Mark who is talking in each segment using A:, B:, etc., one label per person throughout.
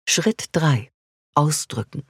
A: Schritt 3: Ausdrücken.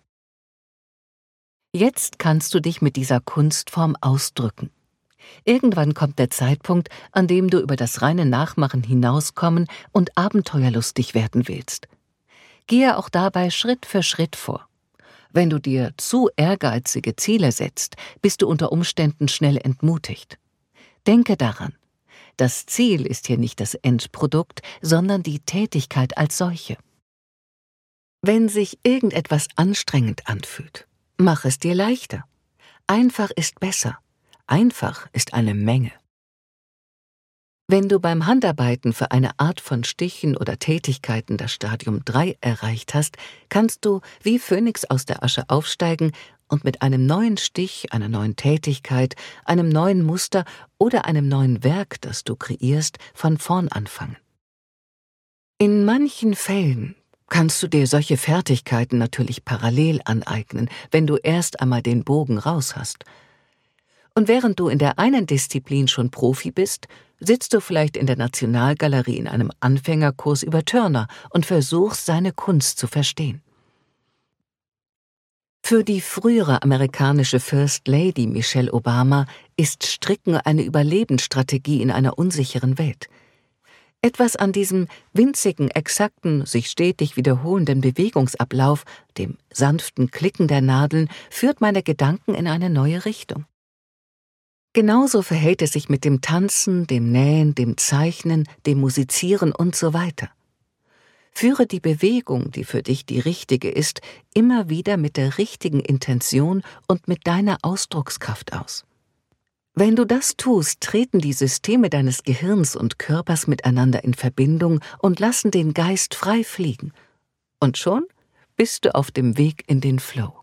A: Jetzt kannst du dich mit dieser Kunstform ausdrücken. Irgendwann kommt der Zeitpunkt, an dem du über das reine Nachmachen hinauskommen und abenteuerlustig werden willst. Gehe auch dabei Schritt für Schritt vor. Wenn du dir zu ehrgeizige Ziele setzt, bist du unter Umständen schnell entmutigt. Denke daran: Das Ziel ist hier nicht das Endprodukt, sondern die Tätigkeit als solche. Wenn sich irgendetwas anstrengend anfühlt, mach es dir leichter. Einfach ist besser. Einfach ist eine Menge. Wenn du beim Handarbeiten für eine Art von Stichen oder Tätigkeiten das Stadium 3 erreicht hast, kannst du wie Phönix aus der Asche aufsteigen und mit einem neuen Stich, einer neuen Tätigkeit, einem neuen Muster oder einem neuen Werk, das du kreierst, von vorn anfangen. In manchen Fällen kannst du dir solche Fertigkeiten natürlich parallel aneignen, wenn du erst einmal den Bogen raus hast. Und während du in der einen Disziplin schon Profi bist, sitzt du vielleicht in der Nationalgalerie in einem Anfängerkurs über Turner und versuchst, seine Kunst zu verstehen. Für die frühere amerikanische First Lady Michelle Obama ist Stricken eine Überlebensstrategie in einer unsicheren Welt. Etwas an diesem winzigen, exakten, sich stetig wiederholenden Bewegungsablauf, dem sanften Klicken der Nadeln, führt meine Gedanken in eine neue Richtung. Genauso verhält es sich mit dem Tanzen, dem Nähen, dem Zeichnen, dem Musizieren und so weiter. Führe die Bewegung, die für dich die richtige ist, immer wieder mit der richtigen Intention und mit deiner Ausdruckskraft aus. Wenn du das tust, treten die Systeme deines Gehirns und Körpers miteinander in Verbindung und lassen den Geist frei fliegen. Und schon bist du auf dem Weg in den Flow.